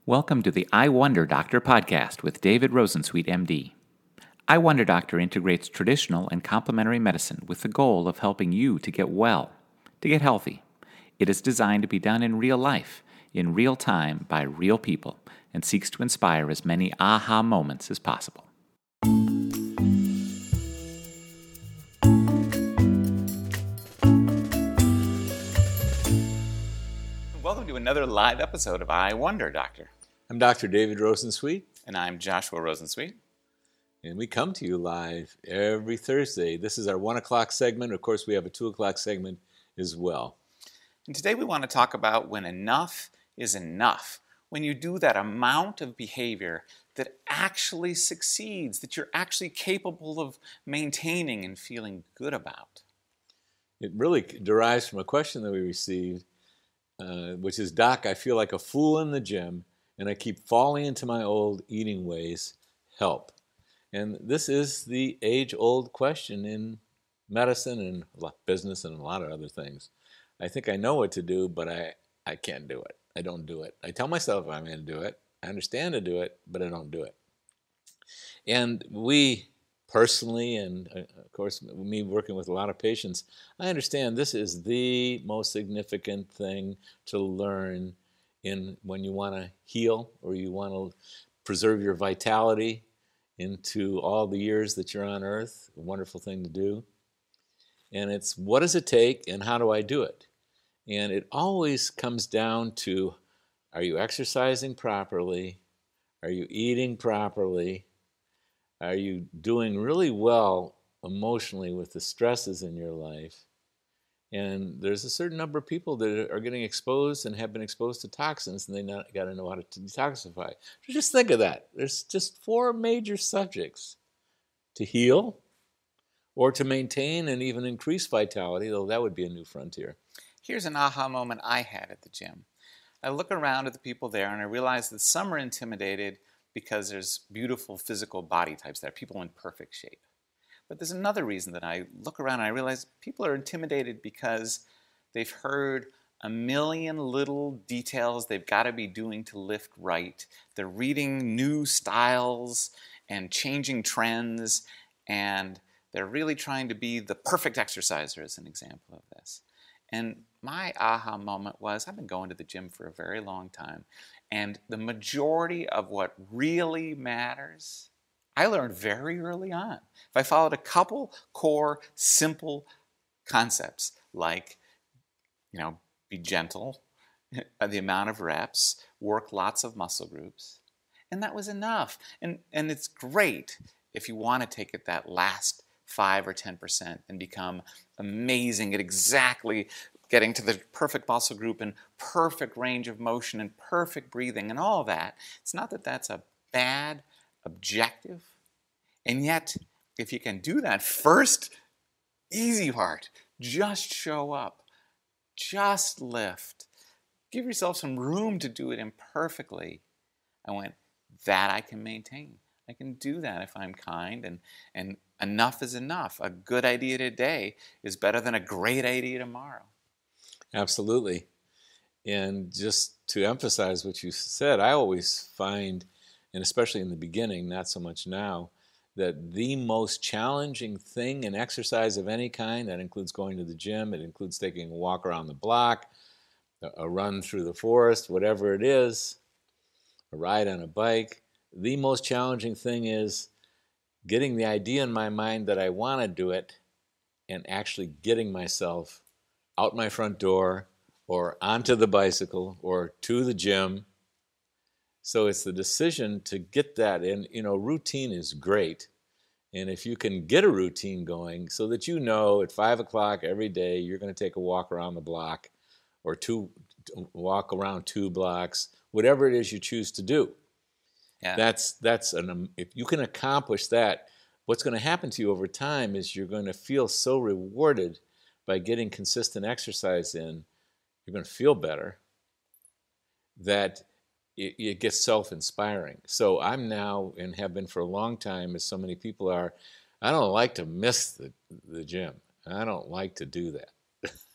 Welcome to the I Wonder Doctor podcast with David Rosensweet, MD. I Wonder Doctor integrates traditional and complementary medicine with the goal of helping you to get well, to get healthy. It is designed to be done in real life, in real time, by real people, and seeks to inspire as many aha moments as possible. Welcome to another live episode of I Wonder Doctor. I'm Dr. David Rosensweet. And I'm Joshua Rosensweet. And we come to you live every Thursday. This is our 1 o'clock segment. Of course, we have a 2 o'clock segment as well. And today we want to talk about when enough is enough. When you do that amount of behavior that actually succeeds, that you're actually capable of maintaining and feeling good about. It really derives from a question that we received, which is, Doc, I feel like a fool in the gym, and I keep falling into my old eating ways. Help. And this is the age-old question in medicine and business and a lot of other things. I think I know what to do, but I can't do it. I don't do it. I tell myself I'm going to do it. I understand to do it, but I don't do it. And we personally, and of course me working with a lot of patients, I understand this is the most significant thing to learn when you want to heal or you want to preserve your vitality into all the years that you're on earth. A wonderful thing to do. And it's, what does it take and how do I do it? And it always comes down to, are you exercising properly? Are you eating properly? Are you doing really well emotionally with the stresses in your life? And there's a certain number of people that are getting exposed and have been exposed to toxins, and they got to know how to detoxify. So just think of that. There's just 4 major subjects: to heal, or to maintain and even increase vitality, though that would be a new frontier. Here's an aha moment I had at the gym. I look around at the people there, and I realize that some are intimidated because there's beautiful physical body types there, people in perfect shape. But there's another reason that I look around and I realize people are intimidated because they've heard a million little details they've got to be doing to lift right. They're reading new styles and changing trends, and they're really trying to be the perfect exerciser, as an example of this. And my aha moment was, I've been going to the gym for a very long time, and the majority of what really matters I learned very early on. If I followed a couple core, simple concepts like, be gentle, the amount of reps, work lots of muscle groups, and that was enough. And it's great if you want to take it that last 5 or 10% and become amazing at exactly getting to the perfect muscle group and perfect range of motion and perfect breathing and all that. It's not that that's a bad objective. And yet, if you can do that, first, easy part, just show up, just lift, give yourself some room to do it imperfectly. I went, that I can maintain. I can do that if I'm kind, and enough is enough. A good idea today is better than a great idea tomorrow. Absolutely. And just to emphasize what you said, I always find, and especially in the beginning, not so much now, that the most challenging thing in exercise of any kind, that includes going to the gym, it includes taking a walk around the block, a run through the forest, whatever it is, a ride on a bike, the most challenging thing is getting the idea in my mind that I want to do it and actually getting myself out my front door or onto the bicycle or to the gym. So it's the decision to get that in. Routine is great. And if you can get a routine going so that at 5 o'clock every day you're going to take a walk around the block or walk around 2 blocks, whatever it is you choose to do. Yeah. If you can accomplish that, what's going to happen to you over time is you're going to feel so rewarded by getting consistent exercise in. You're going to feel better that it gets self-inspiring. So I'm now, and have been for a long time, as so many people are, I don't like to miss the gym. I don't like to do that.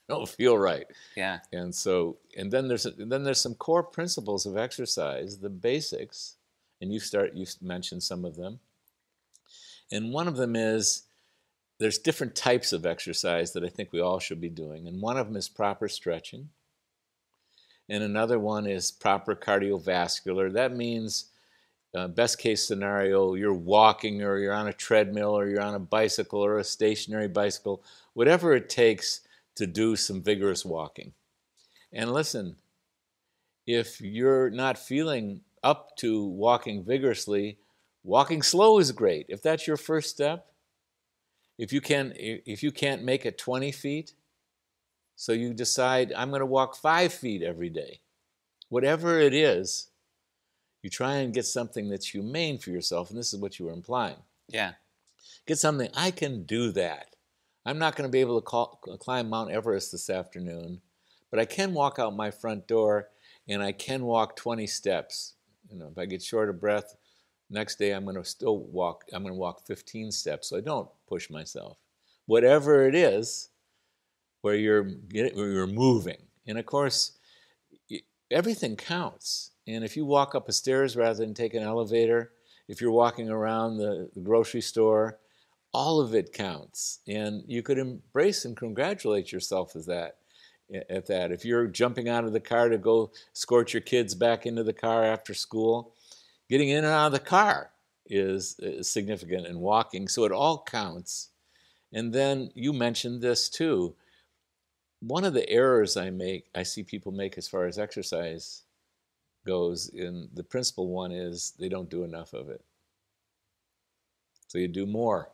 don't feel right. Yeah. And so, and then there's some core principles of exercise, the basics, and you mentioned some of them. And one of them is there's different types of exercise that I think we all should be doing. And one of them is proper stretching. And another one is proper cardiovascular. That means, best case scenario, you're walking or you're on a treadmill or you're on a bicycle or a stationary bicycle, whatever it takes to do some vigorous walking. And listen, if you're not feeling up to walking vigorously, walking slow is great. If that's your first step, if you can't make it 20 feet, so you decide, I'm going to walk 5 feet every day. Whatever it is, you try and get something that's humane for yourself, and this is what you were implying. Yeah. Get something, I can do that. I'm not going to be able to climb Mount Everest this afternoon, but I can walk out my front door, and I can walk 20 steps. If I get short of breath, next day I'm going to walk 15 steps, so I don't push myself. Whatever it is, where you're moving. And of course, everything counts. And if you walk up a stairs rather than take an elevator, if you're walking around the grocery store, all of it counts. And you could embrace and congratulate yourself at that. If you're jumping out of the car to go escort your kids back into the car after school, getting in and out of the car is significant in walking. So it all counts. And then you mentioned this too. One of the errors I see people make as far as exercise goes, and the principal one is they don't do enough of it. So you do more.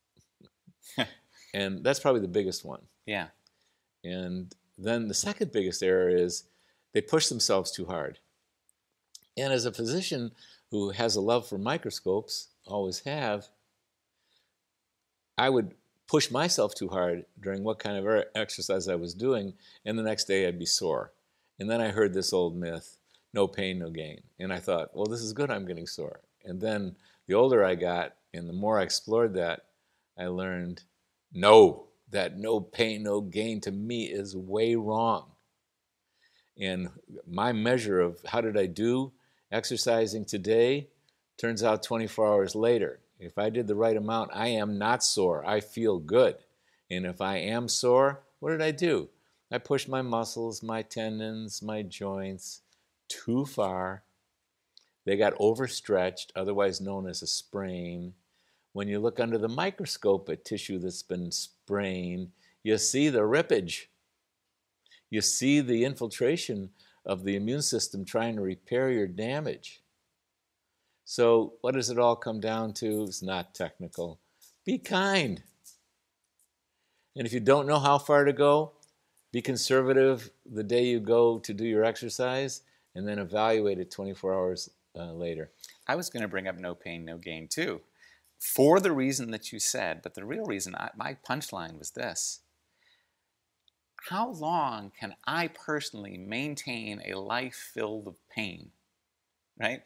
And that's probably the biggest one. Yeah. And then the second biggest error is they push themselves too hard. And as a physician who has a love for microscopes, always have, I would push myself too hard during what kind of exercise I was doing, and the next day I'd be sore. And then I heard this old myth, no pain, no gain. And I thought, well, this is good, I'm getting sore. And then the older I got, and the more I explored that, I learned, no, that no pain, no gain to me is way wrong. And my measure of how did I do exercising today turns out 24 hours later. If I did the right amount, I am not sore. I feel good. And if I am sore, what did I do? I pushed my muscles, my tendons, my joints too far. They got overstretched, otherwise known as a sprain. When you look under the microscope at tissue that's been sprained, you see the rippage. You see the infiltration of the immune system trying to repair your damage. So what does it all come down to? It's not technical. Be kind. And if you don't know how far to go, be conservative the day you go to do your exercise, and then evaluate it 24 hours later. I was going to bring up no pain, no gain too, for the reason that you said, but the real reason, my punchline was this. How long can I personally maintain a life filled with pain, right?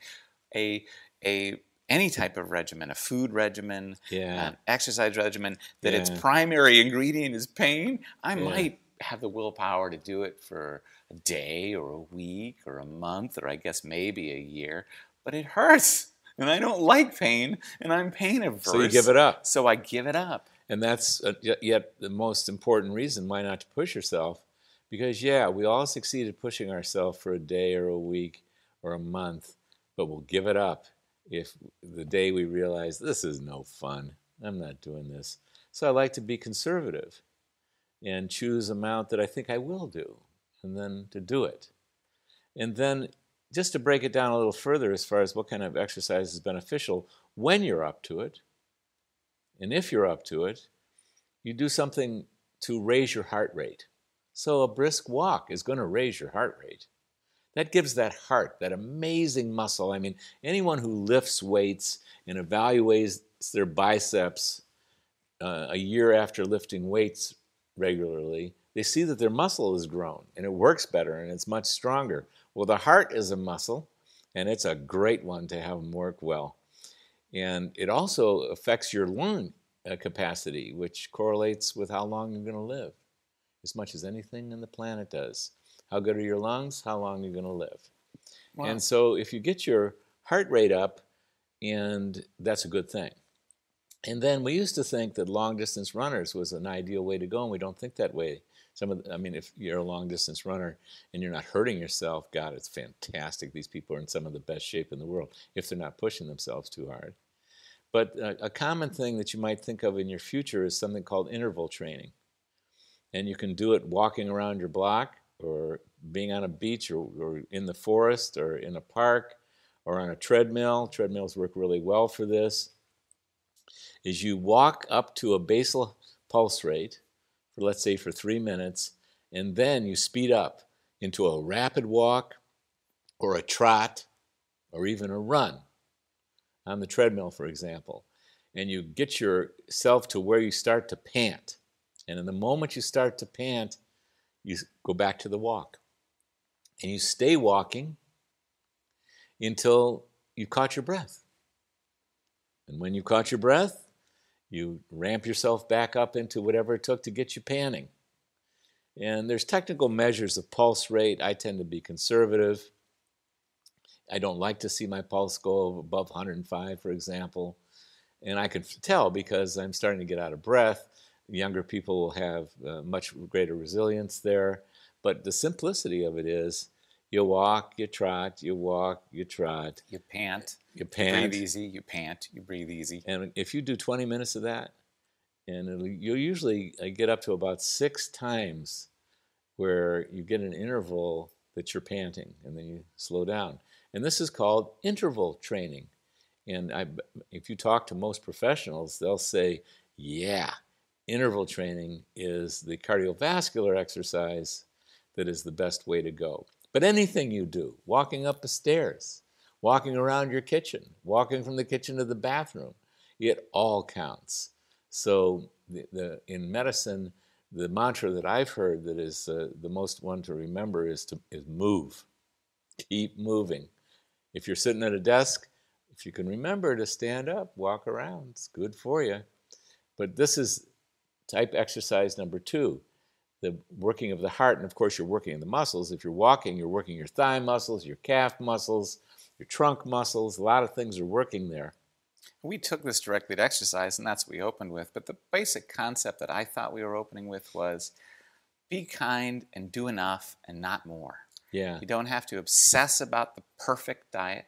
Any type of regimen, a food regimen, an exercise regimen, that its primary ingredient is pain, I might have the willpower to do it for a day or a week or a month or I guess maybe a year, but it hurts. And I don't like pain, and I'm pain averse. So you give it up. So I give it up. And that's yet the most important reason why not to push yourself. Because, we all succeeded pushing ourselves for a day or a week or a month, but we'll give it up if the day we realize this is no fun. I'm not doing this. So I like to be conservative and choose an amount that I think I will do, and then to do it. And then just to break it down a little further as far as what kind of exercise is beneficial, when you're up to it, and if you're up to it, you do something to raise your heart rate. So a brisk walk is going to raise your heart rate. That gives that heart, that amazing muscle. I mean, anyone who lifts weights and evaluates their biceps a year after lifting weights regularly, they see that their muscle has grown and it works better and it's much stronger. Well, the heart is a muscle, and it's a great one to have them work well. And it also affects your lung capacity, which correlates with how long you're going to live. as much as anything on the planet does. How good are your lungs? How long are you going to live? Wow. And so if you get your heart rate up, and that's a good thing. And then we used to think that long-distance runners was an ideal way to go, and we don't think that way. If you're a long-distance runner and you're not hurting yourself, God, it's fantastic. These people are in some of the best shape in the world if they're not pushing themselves too hard. But a common thing that you might think of in your future is something called interval training. And you can do it walking around your block, or being on a beach, or in the forest, or in a park, or on a treadmill. Treadmills work really well for this. Is you walk up to a basal pulse rate, for let's say for 3 minutes, and then you speed up into a rapid walk, or a trot, or even a run on the treadmill, for example. And you get yourself to where you start to pant. And in the moment you start to pant, you go back to the walk. And you stay walking until you caught your breath. And when you caught your breath, you ramp yourself back up into whatever it took to get you panting. And there's technical measures of pulse rate. I tend to be conservative. I don't like to see my pulse go above 105, for example. And I can tell because I'm starting to get out of breath. Younger people will have much greater resilience there. But the simplicity of it is you walk, you trot, you walk, you trot. You pant. You pant. You breathe easy, you pant, you breathe easy. And if you do 20 minutes of that, and you'll usually get up to about 6 times where you get an interval that you're panting, and then you slow down. And this is called interval training. And if you talk to most professionals, they'll say, yeah, interval training is the cardiovascular exercise that is the best way to go. But anything you do, walking up the stairs, walking around your kitchen, walking from the kitchen to the bathroom, it all counts. So in medicine, the mantra that I've heard that is the most one to remember is move. Keep moving. If you're sitting at a desk, if you can remember to stand up, walk around, it's good for you. But this is type exercise number 2, the working of the heart. And of course, you're working the muscles. If you're walking, you're working your thigh muscles, your calf muscles, your trunk muscles. A lot of things are working there. We took this directly to exercise, and that's what we opened with. But the basic concept that I thought we were opening with was be kind and do enough and not more. Yeah. You don't have to obsess about the perfect diet.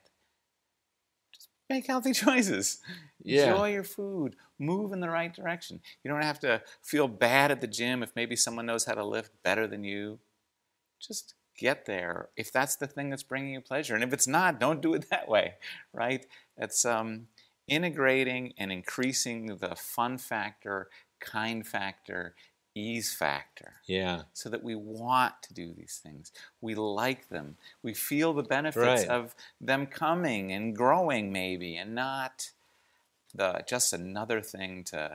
Just make healthy choices. Yeah. Enjoy your food. Move in the right direction. You don't have to feel bad at the gym if maybe someone knows how to lift better than you. Just get there if that's the thing that's bringing you pleasure. And if it's not, don't do it that way, right? It's integrating and increasing the fun factor, kind factor, ease factor. Yeah. So that we want to do these things. We like them. We feel the benefits of them coming and growing maybe, and not just another thing to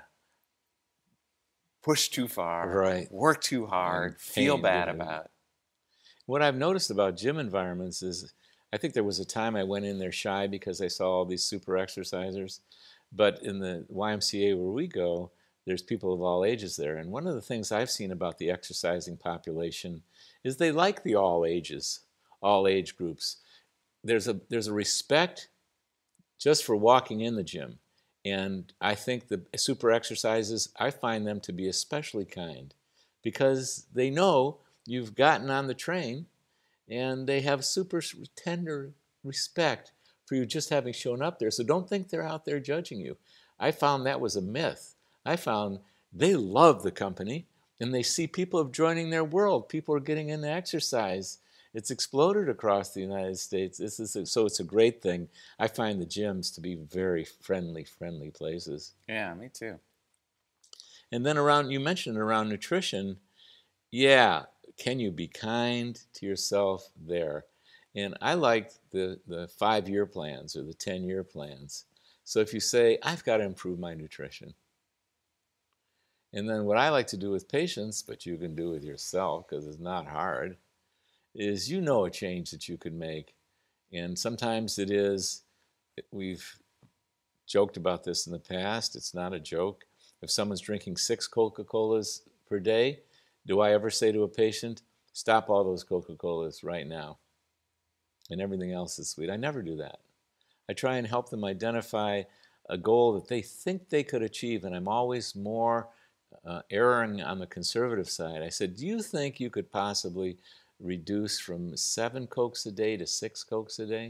push too far, work too hard, feel bad about. What I've noticed about gym environments is, I think there was a time I went in there shy because I saw all these super exercisers. But in the YMCA where we go, there's people of all ages there. And one of the things I've seen about the exercising population is they like the all ages, all age groups. There's a respect just for walking in the gym. And I think the super exercises, I find them to be especially kind because they know you've gotten on the train and they have super tender respect for you just having shown up there. So don't think they're out there judging you. I found that was a myth. I found they love the company and they see people are joining their world. People are getting into exercise. It's exploded across the United States. So it's a great thing. I find the gyms to be very friendly places. Yeah, me too. And then you mentioned around nutrition, yeah, can you be kind to yourself there? And I like the 5-year plans or the 10-year plans. So if you say, I've got to improve my nutrition. And then what I like to do with patients, but you can do with yourself because it's not hard, is a change that you can make. And sometimes it is, we've joked about this in the past, it's not a joke. If someone's drinking 6 Coca-Colas per day, Do I ever say to a patient, stop all those Coca-Colas right now and everything else is sweet? I never do that. I try and help them identify a goal that they think they could achieve, and I'm always more erring on the conservative side. I said, do you think you could possibly reduce from 7 Cokes a day to 6 Cokes a day?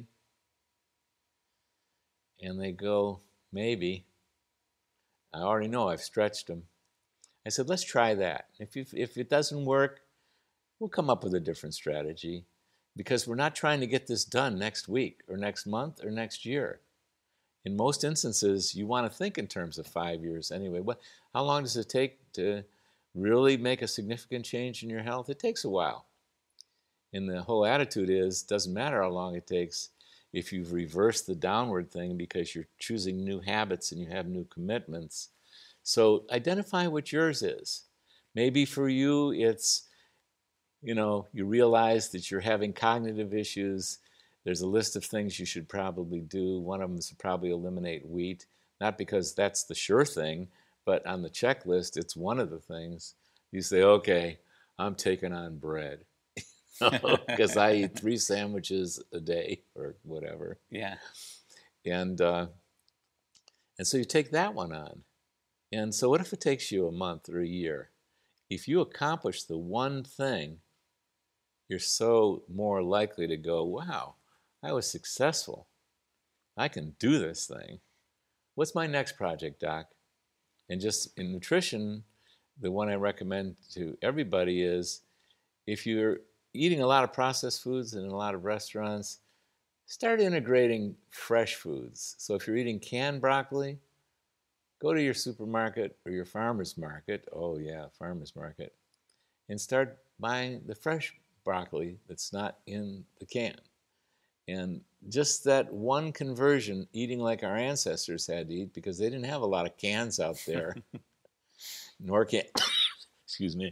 And they go, maybe. I already know, I've stretched them. I said, let's try that. If it doesn't work, we'll come up with a different strategy, because we're not trying to get this done next week or next month or next year. In most instances, you want to think in terms of 5 years anyway. How long does it take to really make a significant change in your health? It takes a while. And the whole attitude is, doesn't matter how long it takes if you've reversed the downward thing, because you're choosing new habits and you have new commitments. So identify what yours is. Maybe for you, it's, you realize that you're having cognitive issues. There's a list of things you should probably do. One of them is to probably eliminate wheat, not because that's the sure thing, but on the checklist, it's one of the things. You say, okay, I'm taking on bread because I eat 3 sandwiches a day or whatever. Yeah. And so you take that one on. And so what if it takes you a month or a year? If you accomplish the one thing, you're so more likely to go, wow, I was successful. I can do this thing. What's my next project, Doc? And just in nutrition, the one I recommend to everybody is, if you're eating a lot of processed foods in a lot of restaurants, start integrating fresh foods. So if you're eating canned broccoli, go to your supermarket or your farmer's market, farmer's market, and start buying the fresh broccoli that's not in the can. And just that one conversion, eating like our ancestors had to eat, because they didn't have a lot of cans out there, excuse me,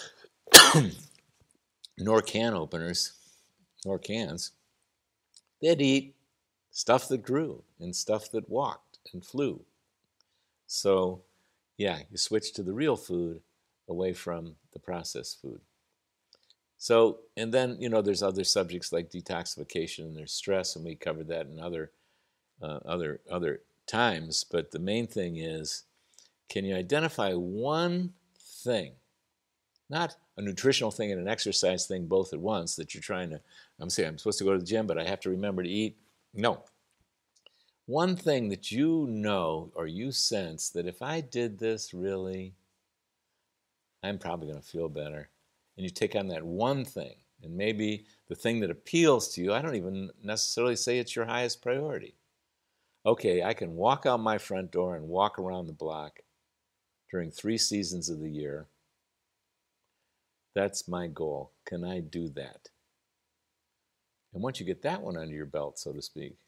nor can openers, nor cans. They'd eat stuff that grew and stuff that walked and flew. So, you switch to the real food away from the processed food. So, and then, there's other subjects like detoxification and there's stress, and we covered that in other times. But the main thing is, can you identify one thing, not a nutritional thing and an exercise thing both at once, that you're trying to, I'm supposed to go to the gym, but I have to remember to eat. No. One thing that you know or you sense that if I did this, really, I'm probably going to feel better. And you take on that one thing, and maybe the thing that appeals to you, I don't even necessarily say it's your highest priority. Okay, I can walk out my front door and walk around the block during 3 seasons of the year. That's my goal. Can I do that? And once you get that one under your belt, so to speak,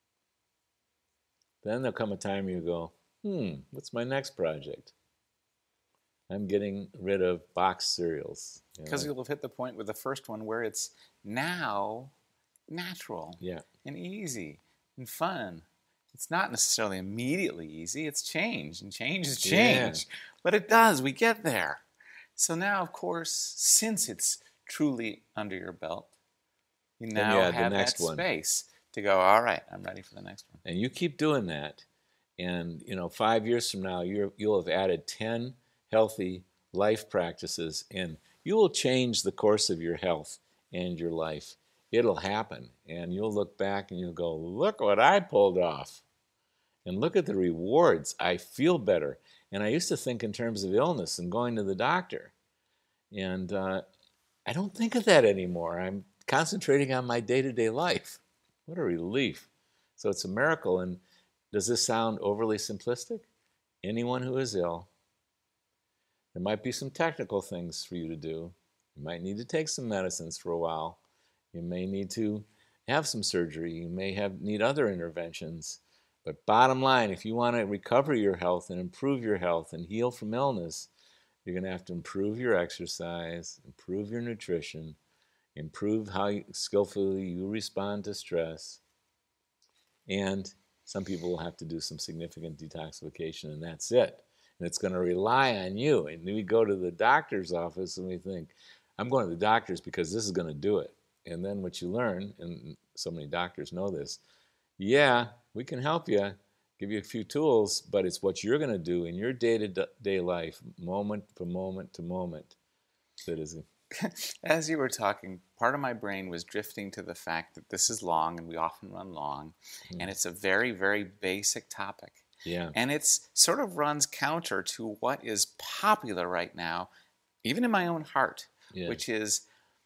then there'll come a time you go, what's my next project? I'm getting rid of boxed cereals. Because you'll have hit the point with the first one where it's now natural and easy and fun. It's not necessarily immediately easy. It's change, and change is change. Yeah. But it does. We get there. So now, of course, since it's truly under your belt, you now have that space to go, all right, I'm ready for the next one. And you keep doing that. And, 5 years from now, you'll have added 10 healthy life practices, and you will change the course of your health and your life. It'll happen, and you'll look back and you'll go, look what I pulled off, and look at the rewards. I feel better. And I used to think in terms of illness and going to the doctor, and I don't think of that anymore. I'm concentrating on my day-to-day life. What a relief. So it's a miracle. And does this sound overly simplistic? Anyone who is ill, there might be some technical things for you to do. You might need to take some medicines for a while. You may need to have some surgery. You may need other interventions. But bottom line, if you want to recover your health and improve your health and heal from illness, you're going to have to improve your exercise, improve your nutrition, improve how skillfully you respond to stress. And some people will have to do some significant detoxification, and that's it. and it's going to rely on you. And we go to the doctor's office and we think, I'm going to the doctor's because this is going to do it. And then what you learn, and so many doctors know this, yeah, we can help you, give you a few tools, but it's what you're going to do in your day-to-day life, moment to moment to moment, that is. As you were talking, part of my brain was drifting to the fact that this is long, and we often run long, and it's a very, very basic topic. Yeah. And it's sort of runs counter to what is popular right now, even in my own heart, which is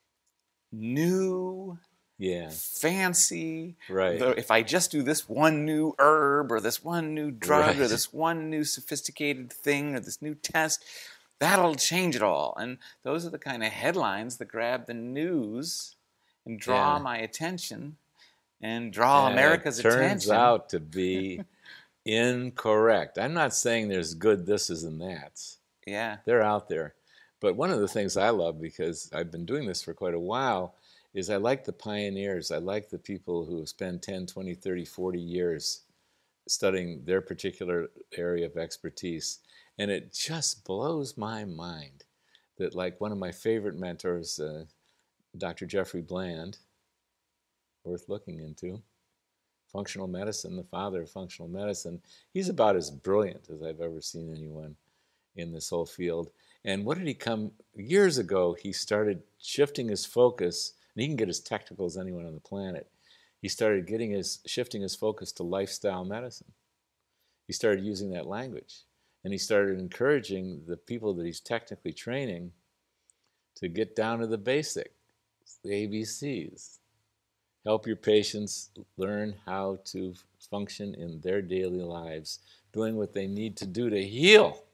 new, fancy. Right. If I just do this one new herb or this one new drug or Right. this one new sophisticated thing or this new test, that'll change it all. And those are the kind of headlines that grab the news and draw my attention and draw America's attention. It turns out to be incorrect. I'm not saying there's good thises and that's. Yeah. They're out there. But one of the things I love, because I've been doing this for quite a while, is I like the pioneers. I like the people who spend 10, 20, 30, 40 years studying their particular area of expertise. And it just blows my mind that, like, one of my favorite mentors, Dr. Jeffrey Bland, worth looking into, functional medicine, the father of functional medicine, he's about as brilliant as I've ever seen anyone in this whole field. And what did he come, years ago, he started shifting his focus, and he can get as technical as anyone on the planet. He started shifting his focus to lifestyle medicine. He started using that language. And he started encouraging the people that he's technically training to get down to the basics, the ABCs. Help your patients learn how to function in their daily lives, doing what they need to do to heal.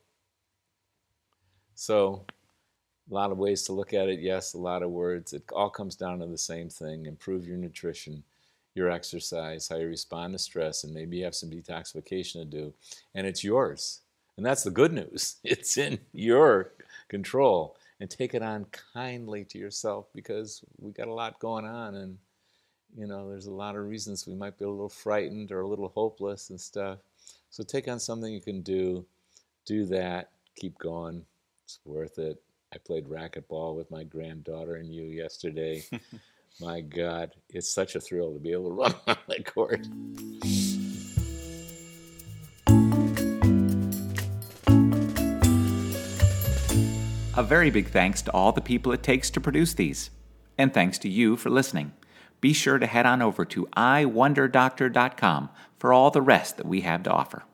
So, a lot of ways to look at it, yes, a lot of words. It all comes down to the same thing. Improve your nutrition, your exercise, how you respond to stress, and maybe you have some detoxification to do. And it's yours. And that's the good news. It's in your control. And take it on kindly to yourself, because we got a lot going on, and there's a lot of reasons we might be a little frightened or a little hopeless and stuff. So take on something you can do that, keep going. It's worth it. I played racquetball with my granddaughter and you yesterday. My God, it's such a thrill to be able to run on that court. A very big thanks to all the people it takes to produce these. And thanks to you for listening. Be sure to head on over to iwonderdoctor.com for all the rest that we have to offer.